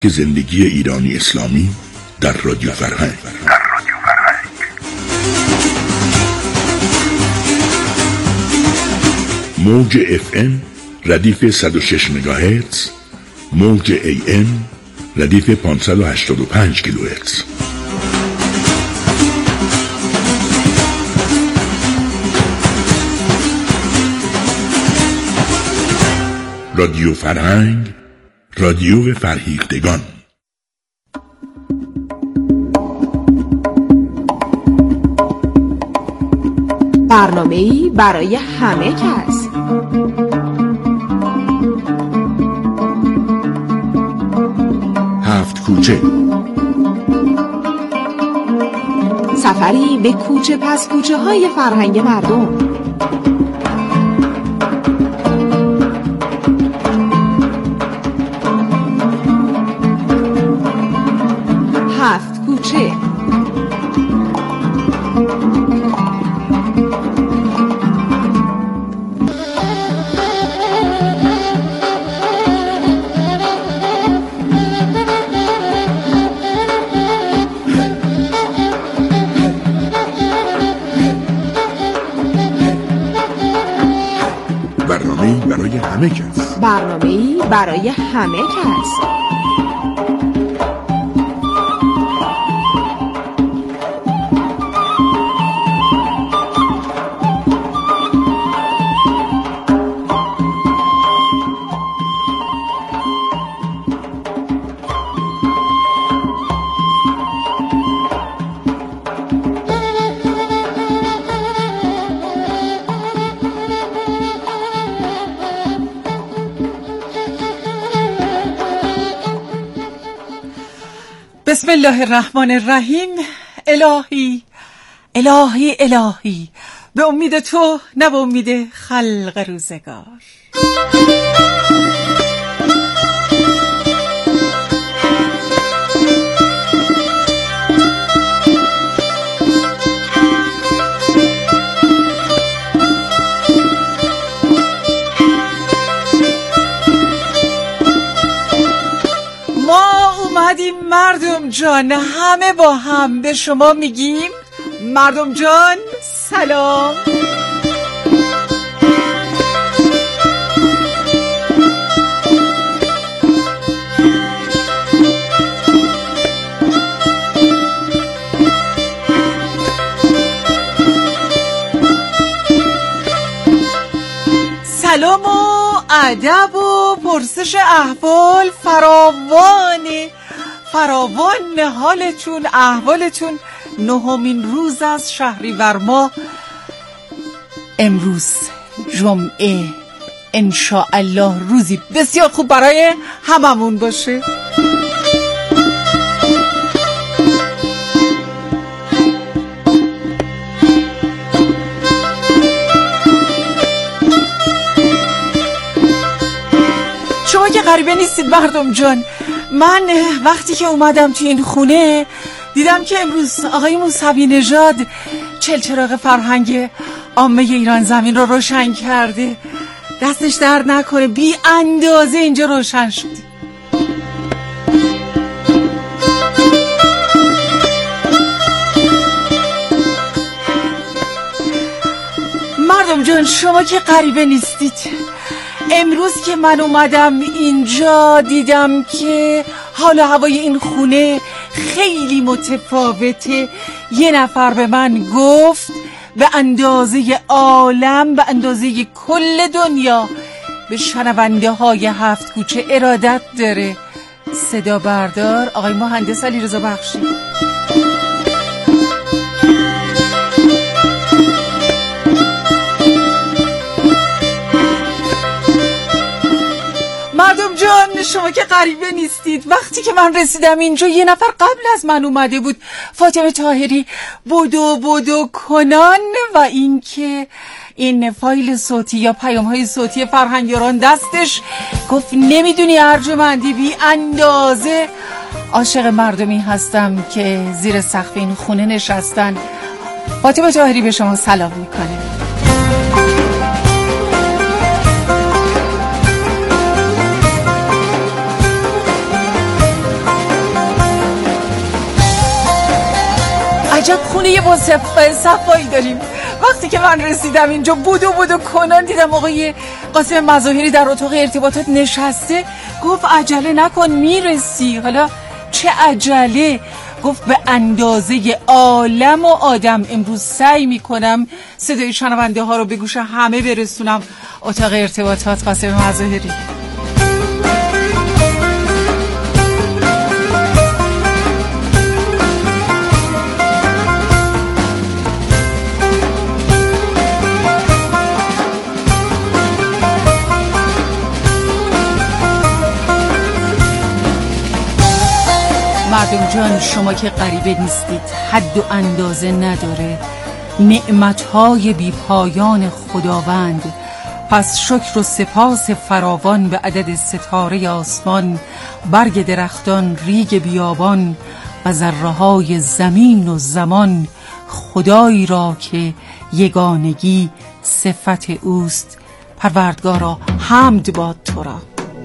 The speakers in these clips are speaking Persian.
زندگی ایرانی اسلامی در رادیو فرهنگ. موج FM ردیف 106 مگاهرتز، موج AM ردیف 585 کیلوهرتز. رادیو فرهنگ، رادیو فرهیختگان. برنامه‌ای برای همه کس. هفت کوچه، سفری به کوچه پس کوچه های فرهنگ مردم. هفت کوچه. برای همه کس. برنامه‌ای برای همه کس. بسم الله الرحمن الرحیم. الهی الهی الهی، به امید تو نه به امید خلق روزگار. مردم جان، همه با هم به شما میگیم مردم جان سلام. سلام و ادب و پرسش احوال فراوان حالتون، احوالتون. نهمین روز از شهریور ماه، امروز جمعه، انشاءالله روزی بسیار خوب برای هممون باشه. شما که غریبه نیستید مردم جان. من وقتی که اومدم توی این خونه دیدم که امروز آقای موسوی نژاد چلچراغ فرهنگ عامه ایران زمین رو روشن کرده. دستش درد نکنه، بی اندازه اینجا روشن شد. مردم جان شما که غریبه نیستید. امروز که من اومدم اینجا دیدم که حال و هوای این خونه خیلی متفاوته. یه نفر به من گفت به اندازه عالم، به اندازه کل دنیا به شنونده های هفت کوچه ارادت داره. صدا بردار آقای مهندس علیرضا بخشی. مردم جان شما که غریبه نیستید. وقتی که من رسیدم اینجا یه نفر قبل از من اومده بود، فاطمه طاهری بودو کنان، و این که این فایل صوتی یا پیام‌های صوتی فرهنگیان دستش، گفت نمیدونی ارجمندی بی اندازه عاشق مردمی هستم که زیر سقف این خونه نشستن. فاطمه طاهری به شما سلام میکنه. عجب خونه با صفایی داریم. وقتی که من رسیدم اینجا بودو کنان دیدم آقای قاسم مظاهری در اتاق ارتباطات نشسته. گفت عجله نکن میرسی. حالا چه عجله؟ گفت به اندازه عالم و آدم امروز سعی میکنم صدای شنونده ها رو به گوش همه برسونم. اتاق ارتباطات قاسم مظاهری. مردم جان شما که غریبه نیستید، حد و اندازه نداره نعمتهای بی پایان خداوند. پس شکر و سپاس فراوان به عدد ستاره آسمان، برگ درختان، ریگ بیابان و ذره‌های زمین و زمان. خدایی را که یگانگی صفت اوست، پروردگارا حمد باد تو را.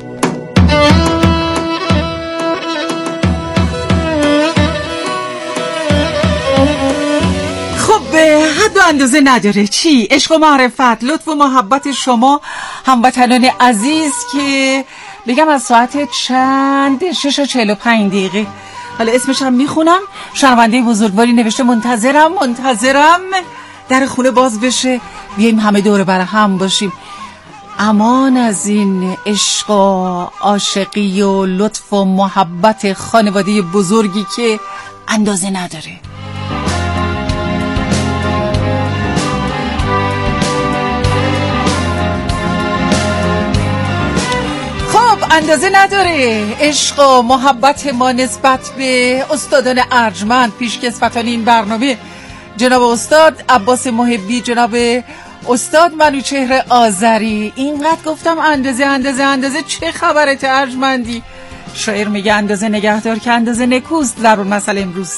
حد و اندازه نداره. چی؟ عشق و معرفت، لطف و محبت شما هموطنان عزیز که بگم از ساعت چند 6:45. حالا اسمش هم میخونم. شنونده بزرگواری نوشته منتظرم در خونه باز بشه، بیایم همه دور بر هم باشیم. امان از این عشق و عاشقی و لطف و محبت خانواده بزرگی که اندازه نداره. اندازه نداره عشق و محبت ما نسبت به استادان ارجمند پیشکسوتان این برنامه، جناب استاد عباس محبی، جناب استاد منوچهر آذری. اینقدر گفتم اندازه چه خبرت ارجمندی؟ شاعر میگه اندازه نگهدار که اندازه نکوست. ضرور مسئله امروز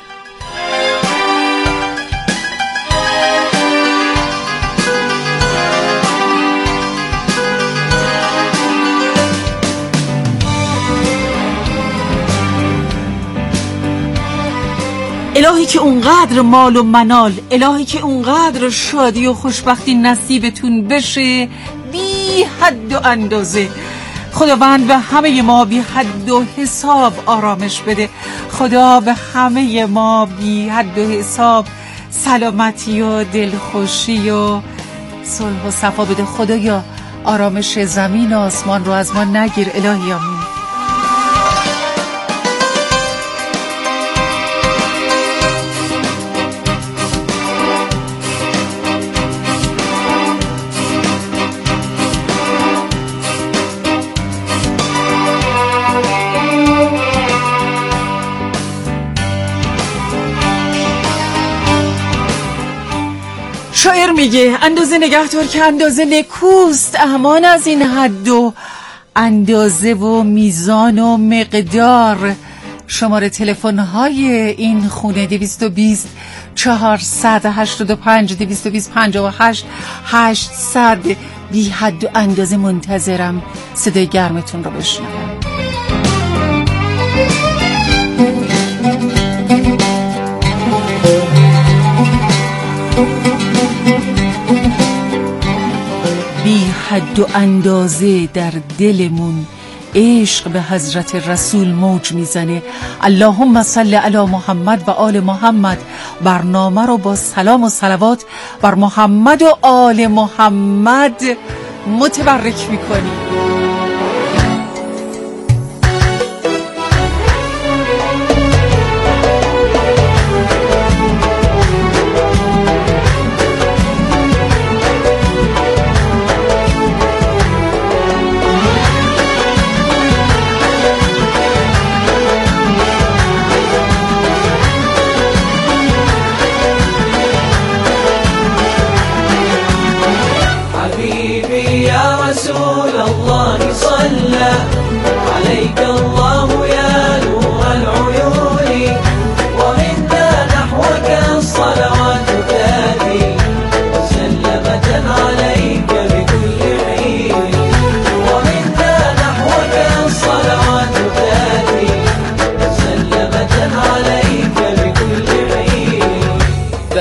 الهی که اونقدر مال و منال، الهی که اونقدر شادی و خوشبختی نصیبتون بشه بی حد و اندازه. خداوند به همه ما بی حد و حساب آرامش بده. خدا به همه ما بی حد و حساب سلامتی و دلخوشی و صلح و صفا بده. خدایا آرامش زمین و آسمان رو از ما نگیر الهی. آمین. شاعر میگه اندازه نگهدار که اندازه نکوست. امان از این حد و اندازه و میزان و مقدار. شماره تلفن های این خونه 220 485 220 58 800. بی حد و اندازه منتظرم صدای گرمتون رو بشنوم. بی حد و اندازه در دلمون عشق به حضرت رسول موج میزنه. اللهم صل علی محمد و آل محمد. برنامه رو با سلام و صلوات بر محمد و آل محمد متبرک میکنیم.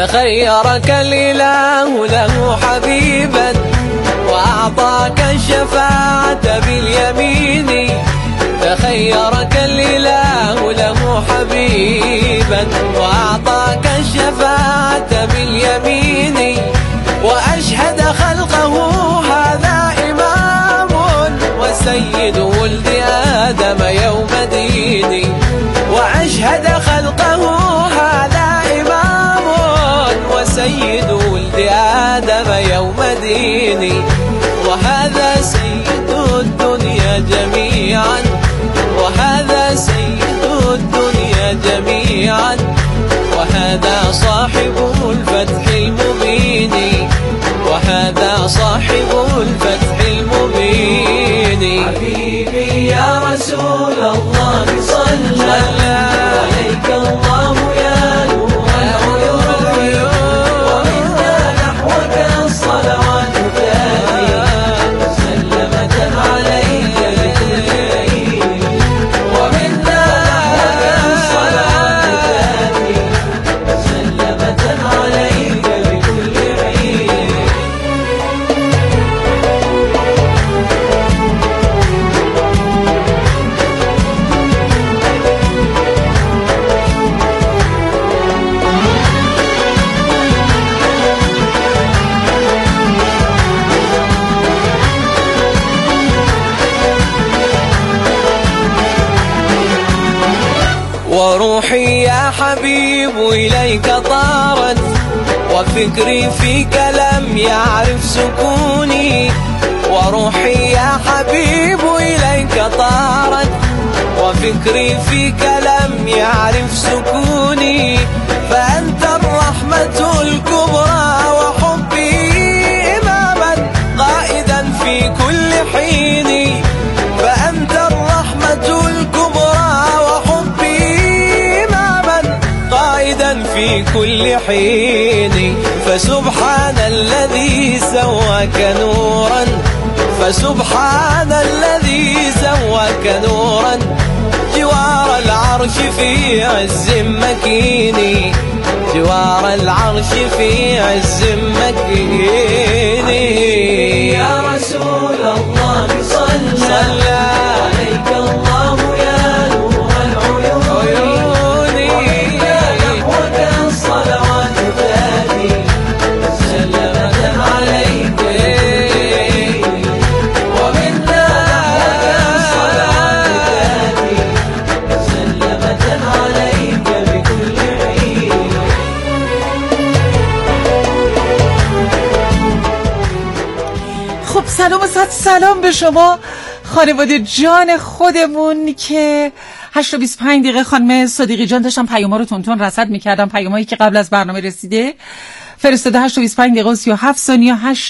فخيرك الإله له حبيبا وأعطاك الشفاعة باليمين. فخيرك الإله له حبيبا وأعطاك الشفاعة باليمين. وأشهد خلقه هذا إمام وسيد ولد آدم يوم ديني. وأشهد خلقه هذا إمام وسيد ولد آدم يوم ديني. وهذا سيد الدنيا جميعا وهذا سيد الدنيا جميعا. وهذا صاحب الفتح المبين وهذا صاحب الفتح المبين. حبيبي يا رسول الله صلى عليك الله يا نور العيون. ومنا نحوك الصلوات تاتي مسلمة عليك بكل عين. ومنا نحوك الصلوات تاتي مسلمة عليك بكل عين. وروحي يا حبيب إليك طارت وفكري فيك لم يعرف سكوني. وروحي يا حبيب إليك طارت وفكري فيك لم يعرف سكوني. فأنت الرحمة الكبرى وحبي إماما قائدا في كل حين. فأنت الرحمة الكبرى وحبي إماما قائدا في كل حين. فسبحان الذي سواك نورا فسبحان الذي سواك نورا جوار العرش في عز مكين. جوار العرش في عز مكين. يا رسول الله صلى عليك الله يا نور العيون. ومنا نحوك الصلوات تاتي مسلمة عليك. ومنا نحوك الصلوات تاتي مسلمة عليك بكل عين. خب سلام و صد سلام به شما خانواده جان خودمون که 8:25 خانم صدیقی جان داشتم پیاما رو تونتون رصد میکردم. پیامایی که قبل از برنامه رسیده فرستاده 8:25 و 37 ثانیه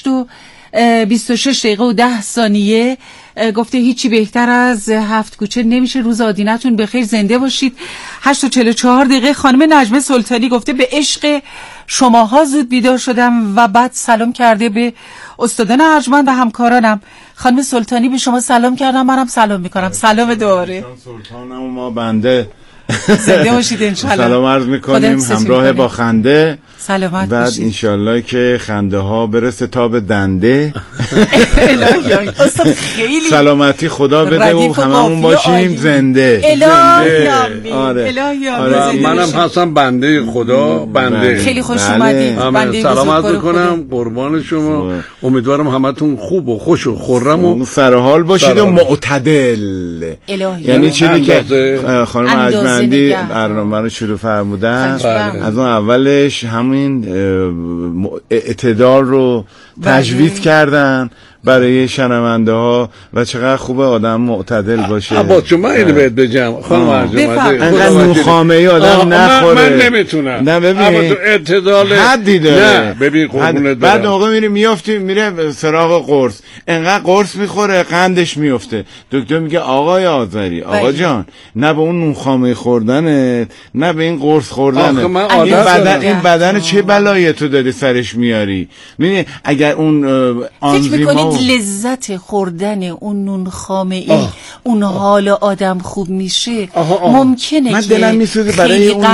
8:26 و 10 ثانیه گفته هیچی بهتر از 7 کوچه نمیشه. روز آدینتون بخیر، زنده باشید. 8:44 خانم نجمه سلطانی گفته به عشق شماها زود بیدار شدم و بعد سلام کرده به استادان ارجمند و همکارانم. خانم سلطانی به شما سلام کردم، منم سلام میکنم. سلام دوباره. سلطانم و ما بنده زنده باشید انشالله. سلام عرض میکنیم همراه با خنده. سلامت بعد باشید. انشالله که خنده ها برسه تا به دنده. استاد خیلی سلامتی خدا بده و هممون باشیم زنده. الهی آره. منم هستم بنده خدا. بنده خیلی خوش اومدید. بنده سلام عرض میکنم قربان شما. امیدوارم همتون خوب و خوش و خرم و سرحال باشید و معتدل. یعنی چیزی که خانم اجمندی برنامه رو شروع فرمودن از اون اولش همین اعتدال رو تجوید کردن برای شنونده ها و چقدر خوبه آدم معتدل باشه. با شما اینو بهت بگم خانم ارجمند انقدر نوخامه ای آدم نخوره. من نمیتونم. نه ببین اما تو اعتدال حدی داره. نه ببین قربونت برم. بعد موقع میری میافتی میره سراغ قرص، انقدر قرص میخوره قندش میفته. دکتر میگه آقای آذری آقا جان نه به اون نوخامه خوردنه نه به این قرص خوردنه. این بدن چه بلایی تو داری سرش میاری. ببین اگر اون آنزیما لذت خوردن اون نون خامه ای اون حال آدم خوب میشه ممکنه من که دلم میسوزه برای اون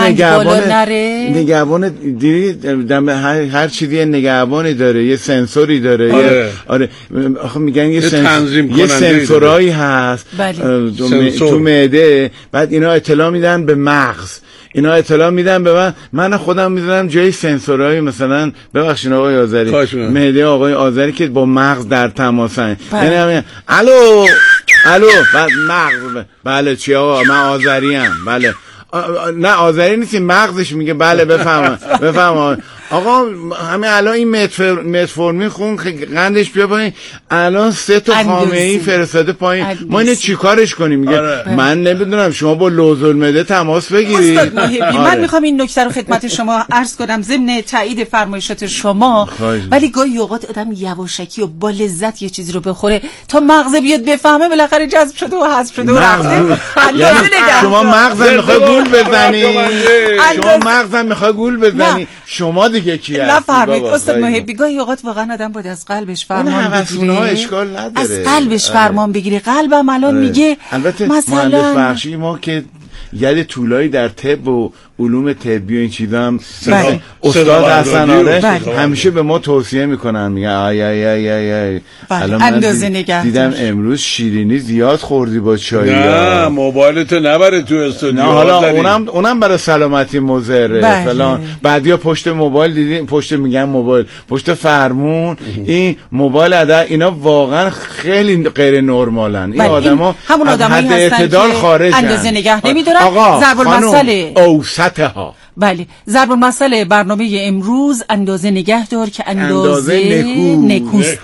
نگهبان دیدی هر چیزی یه نگهبانی داره، یه سنسوری داره. آره آخه میگن یه سنسورایی هست تو معده، بعد اینا اطلاع میدن به مغز، اینا اطلاع میدن به من خودم میذارم جای سنسورایی، مثلا ببخشید آقای آذری، معده آقای آذری که با مغز در تماسن، یعنی همین الو بعد مغز بله چی آقا من آذری ام، بله نه آذری نیستی، مغزش میگه بله بفهم آقا همین الان این متفورمین خون قندش بیا پایین، الان 3 تا خامه ای فرستاده پایین، ما اینو چیکارش کنیم؟ میگه من نمیدونم، شما با لوزالمعده تماس بگیرید. استاد محبی من میخوام این نکته رو خدمت شما عرض کنم ضمن تایید فرمایشات شما، ولی گاهی اوقات آدم یواشکی و با لذت یه چیزی رو بخوره تا مغز بیاد بفهمه، بالاخره جذب شده و حذف شده و رفته. شما مغزم میخوای گول بزنی، شما مغزم میخوای گول بزنی، شما دیگه کی هستی؟ نفرمایید استاد محبی، گاهی اوقات واقعا آدم باید از قلبش فرمان بگیره، اشکال نداره از قلبش فرمان بگیره. قلبم الان میگه البته مهندس بخشی ما که ید طولایی در طب و علوم طبی و این چیزا هم استاد حسن همیشه به ما توصیه میکنن، میگن آی اندازه نگه دیدم امروز شیرینی زیاد خوردی با چای، نه موبایلتو نبره تو استودیو، نه حالا اونم برای سلامتی مضره فلان. بعدیا پشت موبایل دیدیم، پشت فرمون این موبایل اینا واقعا خیلی غیر نرمالن. این آدما همون آدمایی هستن اعتدال خارجن، اندازه نگه نمیدارن. ضرب المثل اوسطها، بله ضرب المثل برنامه امروز اندازه نگه دار که اندازه نکوست.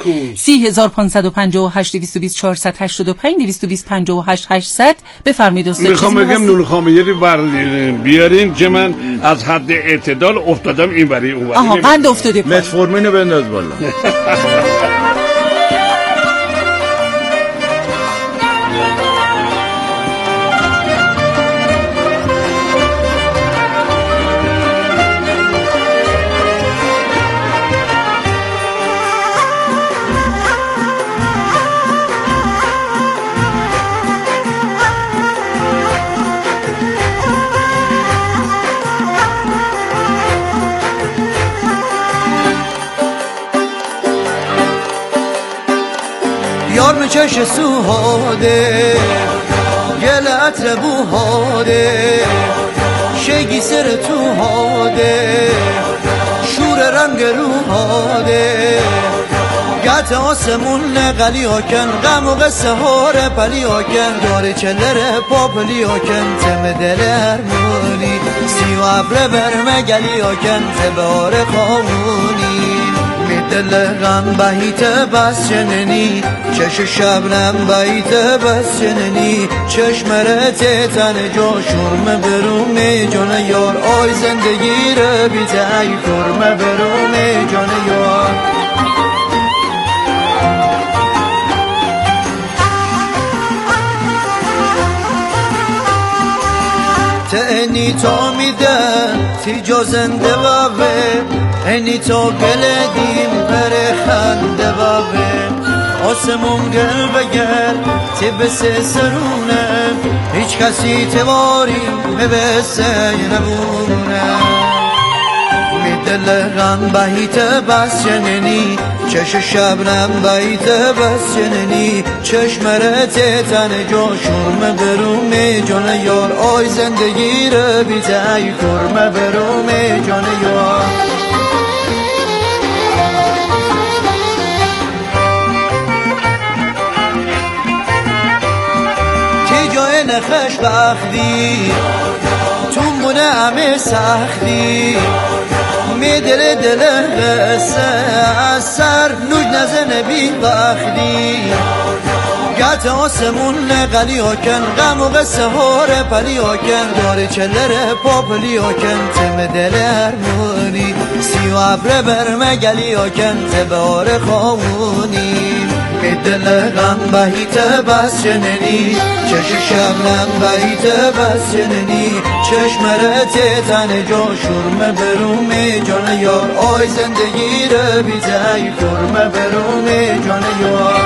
3558 220 485 220 58 800. بفرمایید استاد. میخوام بگم نون خامه بیارین که من از حد اعتدال افتادم این بری اون بری. قند افتاده پایین. متفورمینو بنداز بالا. چش سوهاده گل عطر بوهاده شگی سر تو هاده شور رنگ روهاده گت آسمون قلی آکن غم و قصه هار پلی آکن داره چلر پاپلی آکن تم دل هرمونی سی و عبر برمگلی آکن تبار خامونی دل غم بهیت بس چننی چش شبنم بهیت بس چننی چشم رت تن جا شرم بروم جان یار آی زندگی رو بیته ای کرم بروم جان یار تعنی تا میده تی جا زنده بابه اینی تا گلدیم پر خنده بابه آسمون گل بگل تی بسه سرونه هیچ کسی تواری بسه نبونه می دل غم بهیت بس چننی چش شبنم بهیت بس چننی چشم رت تن جا شرم بروم جان یار آی زندگی رو بیته ای کرم بروم جان یار نخش بختی تون بونه همه سختی می دل قصه از سر نوج نزن بی وقتی گت آسمون قلی آکن غم و قصه هار پلی آکن داره چلر پاپلی آکن تم دل هرمونی سی و عبر برمگلی آکن تبار خامونی که دل غم بهیت بس جننی چش شبنم بهیت بس جننی چشم رت تن جا شرم بروم جان یار آی زندگی رو بیزای کرم بروم جان یار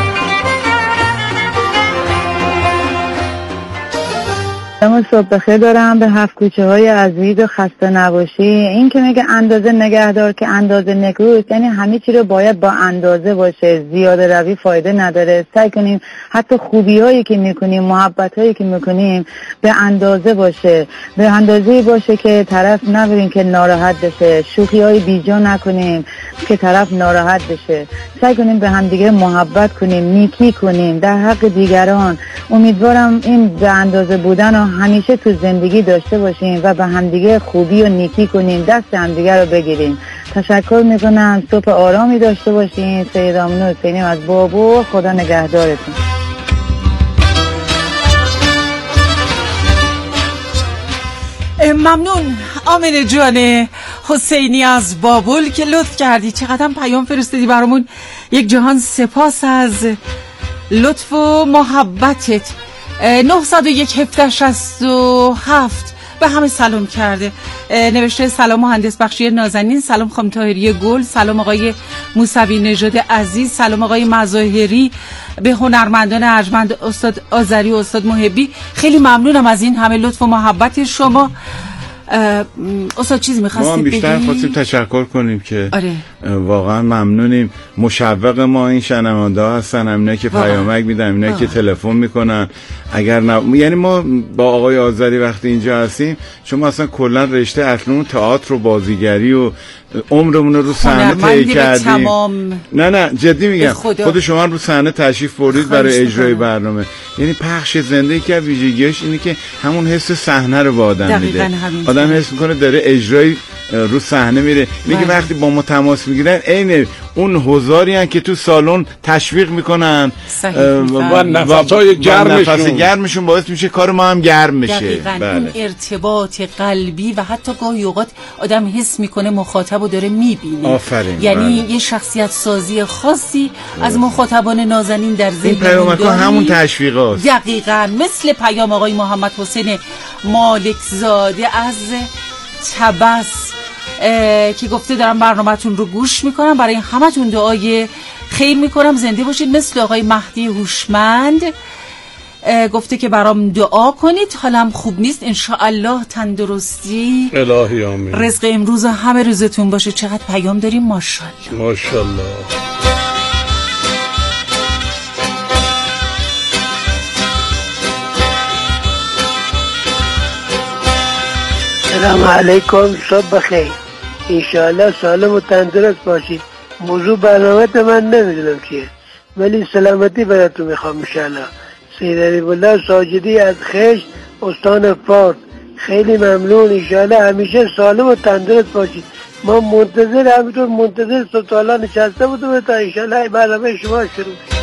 سلام صبح بخیر دارم به 7 کوچه های عزیز و خسته نباشی. این که میگه اندازه نگهدار که اندازه نکوست، یعنی همه چی رو باید با اندازه باشه، زیاده روی فایده نداره. سعی کنیم حتی خوبی هایی که میکنیم، محبت هایی که میکنیم به اندازه باشه، به اندازه باشه که طرف نبریم که ناراحت بشه، شوخی های بیجا نکنیم که طرف ناراحت بشه. سعی کنیم به همدیگه محبت کنیم، نیکی کنیم در حق دیگران. امیدوارم این به اندازه بودن رو همیشه تو زندگی داشته باشیم و به همدیگه خوبی و نیکی کنیم، دست همدیگه رو بگیریم. تشکر میکنم، صبح آرامی داشته باشین. سید آمنو حسینی از بابو، خدا نگهدارتون. ممنون آمنه جان حسینی از بابل که لطف کردی، چقدر پیام فرستادی برامون. یک جهان سپاس از لطف و محبتت. 901 1767 به همه سلام کرده، نوشته سلام مهندس بخشی نازنین، سلام خانم طاهری گل، سلام آقای موسوی نژاد عزیز، سلام آقای مظاهری، به هنرمندان ارجمند استاد آذری و استاد محبی. خیلی ممنونم از این همه لطف و محبت شما. استاد چیزی می‌خواستید بگید؟ ما بیشتر خواستیم تشکر کنیم که آره. واقعا ممنونیم. مشوق ما این شنونده ها هستن، اینا که پیامک میدن، اینا که تلفن میکنن. اگر نه یعنی ما با آقای آذری وقتی اینجا هستیم، شما اصلا کلا رشته اکنون تئاتر و بازیگری و عمرمون رو صحنه طی کردیم. نه جدی میگم، خود شما رو صحنه تشریف بردید برای اجرای برنامه. یعنی پخش زنده که ویژگیش اینه که همون حس صحنه رو به آدم میده. آدم حس میکنه داره اجرای رو صحنه میره. میگه وقتی با ما تماس میگیرن عین اون حضاری هن که تو سالن تشویق میکنن و نفسای گرمشون باعث میشه کار ما هم گرم میشه. بله. این ارتباط قلبی و حتی گاهی اوقات آدم حس میکنه مخاطبو داره میبینه. آفرین. یعنی یه شخصیت سازی خاصی از مخاطبان نازنین در ذهن این پیامک همون تشویقاست. دقیقاً مثل پیام آقای محمد حسین مالک زاده از تبس که گفته دارم برنامه‌تون رو گوش میکنم، برای همتون دعای خیر میکنم، زنده باشید. مثل آقای مهدی هوشمند گفته که برام دعا کنید، حالم خوب نیست، انشاءالله تندرستی الهی آمین، رزق امروز همه روزتون باشه. چقدر پیام داریم، ماشاءالله ماشاءالله. سلام علیکم، صبح بخیر، انشاءالله سالم و تندرست باشید. موضوع برنامه من نمیدونم چیه، ولی سلامتی براتون میخوام انشاءالله. سید علیب الله ساجدی از خشت، استان فارس، خیلی ممنون. انشاءالله همیشه سالم و تندرست باشید. ما همینطور منتظر سطالا نشسته بودم تا انشاءالله برنامه شما شروع بشه.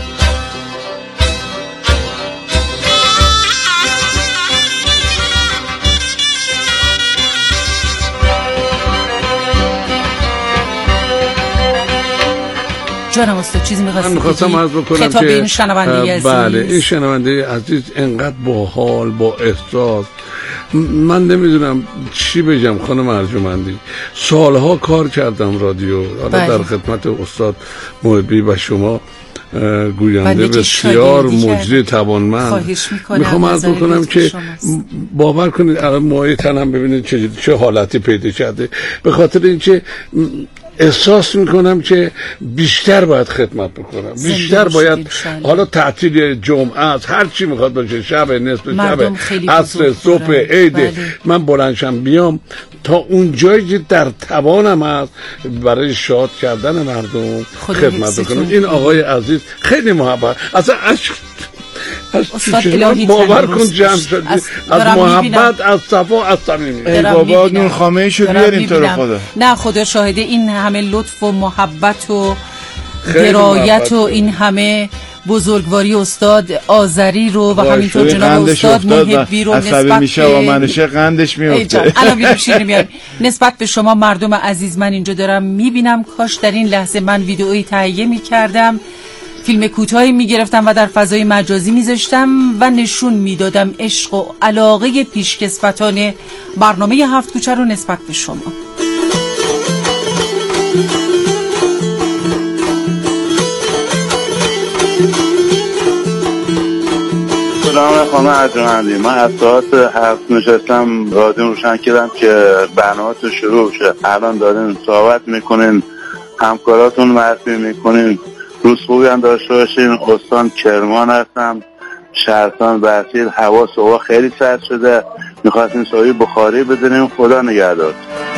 جانم استاد چیزی می‌خواستم می‌خواستم عرض بکنم خطاب این شنونده عزیز. بله، این شنونده عزیز انقدر با حال، با احساس، من نمیدونم چی بگم خانم ارجمندی. سالها کار کردم رادیو، حالا در خدمت استاد محبی و شما گوینده بسیار مجری توانمند. میخوام عرض بکنم که باور کنید الان موهای تنم ببینید چه حالتی پیدا کرده، به خاطر اینکه احساس میکنم که بیشتر باید خدمت بکنم، بیشتر باید. حالا تعطیل جمعه است، هر چی میخواد باشه، شب، نصف شب، عصر، صبح، عید، من بلندشم بیام تا اون جایی که در توانم است برای شاد کردن مردم خدمت بکنم. این آقای عزیز خیلی محبت، اصلا باور کن جمع شدی از محبت، از صفا، از صمیمی. ای بابا نور خامه شو بیاریم تو رو خدا. نه خدا شاهده، این همه لطف و محبت و درایت و این همه بزرگواری استاد آذری رو و همینطور جناب استاد محبی رو نسبت میشه و منشه قندش میفته. الان شیر میاد نسبت به شما مردم عزیز. من اینجا دارم میبینم، کاش در این لحظه من ویدئویی تهیه میکردم فیلم کوتاهی میگرفتم و در فضای مجازی میذاشتم و نشون میدادم عشق و علاقه پیشکسوتان برنامه 7 کوچه رو نسبت به شما. سلام خانم ارجمندی، من از ساعت 7 نشستم رادیو روشن کردم که برنامه‌تون شروع شه. الان دارین صحبت میکنین، همکاراتون معرفی میکنین، روز خوبی هم داشته باشین. استان کرمان هستم، شهرستان بحثیل. هوا صبح خیلی سرد شده، میخواستیم سایه بخاری بدونیم. خدا نگهدار.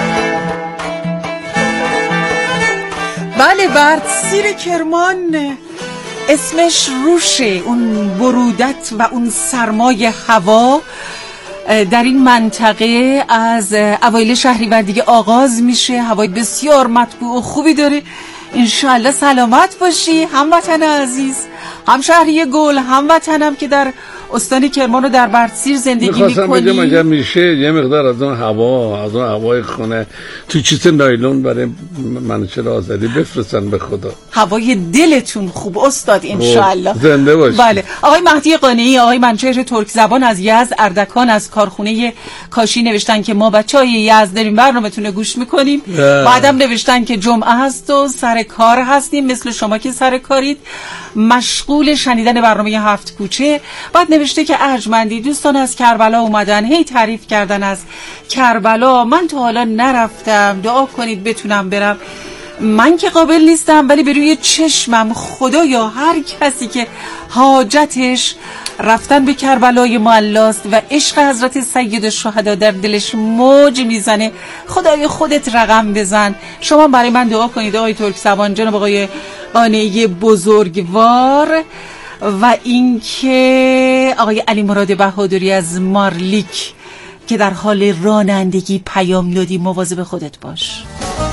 بله، بردسیر کرمان اسمش روشه. اون برودت و اون سرمای هوا در این منطقه از اوایل شهریور دیگه آغاز میشه. هوای بسیار مطبوع و خوبی داره. انشالله سلامت باشی هموطن عزیز، همشهری گل، هموطنم که در استان کرمان و در بردسیر زندگی میکنی. میخواستم بگم اگر میشه یه مقدار از اون هوای خونه تو چیز نایلون برای منوچهر آزادی بفرستن به خدا. هوای دلتون خوب استاد انشالله. زنده باشی. بله. آقای مهدی قانعی، آقای منوچهر ترک زبان از یزد اردکان از کارخونه کاشی نوشتن که ما بچهای یزد داریم برنامه‌تون رو گوش میکنیم. بعدم نوشتن که جمعه هست و سر کار هستیم، مثل شما که سر کارید، مشغول شنیدن برنامه 7 کوچه. بعد نوشته که ارجمندی دوستان از کربلا اومدن، هی تعریف کردن از کربلا. من تا حالا نرفتم، دعا کنید بتونم برم. من که قابل نیستم، ولی به روی چشمم خدایا هر کسی که حاجتش رفتن به کربلای معلاست و عشق حضرت سید الشهدا در دلش موج میزنه، خدای خودت رقم بزن. شما برای من دعا کنید آقای ترک زبان، جناب آقای قانعی بزرگوار، و اینکه آقای علی مراد بهادری از مارلیک که در حال رانندگی پیام دادی مواظب خودت باش.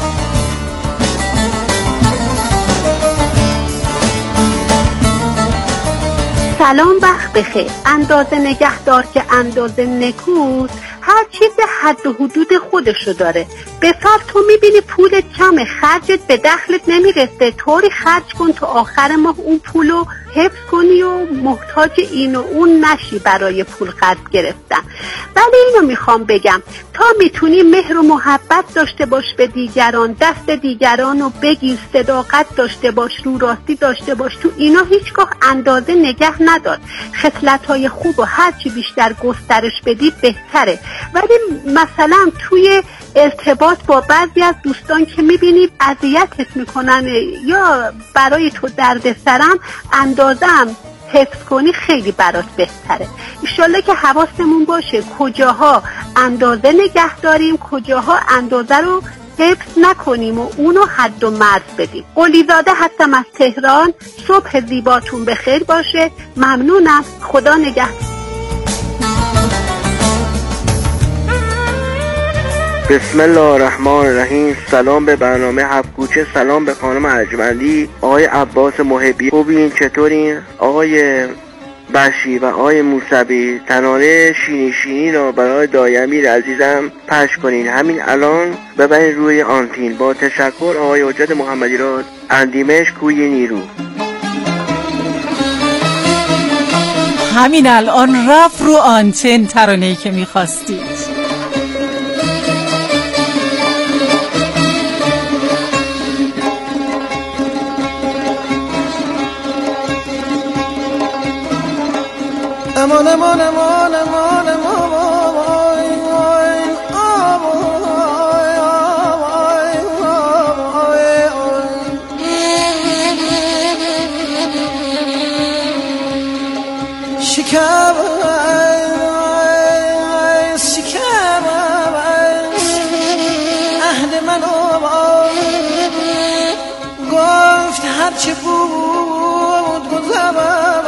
سلام، وقت بخیر. اندازه نگهدار که اندازه نکوست. هر چیز حد و حدود خودشو داره. به فرض تو میبینی پولت کمه، خرجت به دخلت نمیرسه، طوری خرج کن تو آخر ماه اون پولو حفظ کنی و محتاج این و اون نشی برای پول قرض گرفتن. ولی اینو میخوام بگم، تا میتونی مهر و محبت داشته باش به دیگران، دست دیگران رو بگیر، صداقت داشته باش، رو راستی داشته باش، تو اینا هیچگاه اندازه نگه ندار. خصلت‌های خوب و هرچی بیشتر گسترش بدی بهتره. ولی مثلا توی ارتباط با بعضی از دوستان که میبینی اذیتت میکنن یا برای تو دردسرن، اندازه‌ام حفظ کنی خیلی برات بهتره. انشالله که حواسمون باشه کجاها اندازه نگه داریم، کجاها اندازه رو حفظ نکنیم و اونو حد و مرز بدیم. قلیزاده هستم از تهران. صبح زیباتون بخیر باشه. ممنونم. خدا نگهدار. بسم الله الرحمن الرحیم. سلام به برنامه 7 کوچه، سلام به خانم ارجمندی، آقای عباس محبی. خوبین؟ چطورین؟ آقای بشی و آقای موسوی ترانه شینی شینی را برای دایی امیر عزیزم پخش کنین همین الان، ببرین روی آنتین. با تشکر آقای حجت محمدی راد، اندیمش کوی نیرو. همین الان رفت رو آنتن ترانه‌ای که می‌خواستید. امان امان امان امان شکم عهد منو گفت هرچه بود گذرم،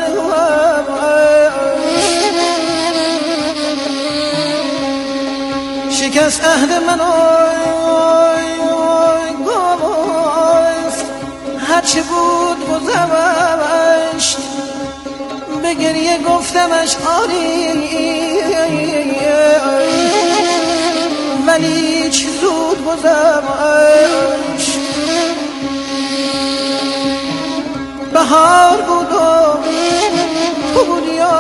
شکست عهد منو گفت هرچه بود گذشت، به گریه گفتمش آری ولی چه زود گذشت. بهار بود و تو بودی و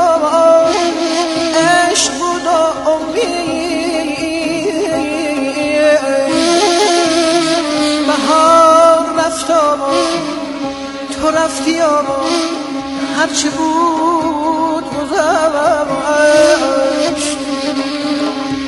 عشق بود و امید. بهار رفت و تو رفتی و هرچه بود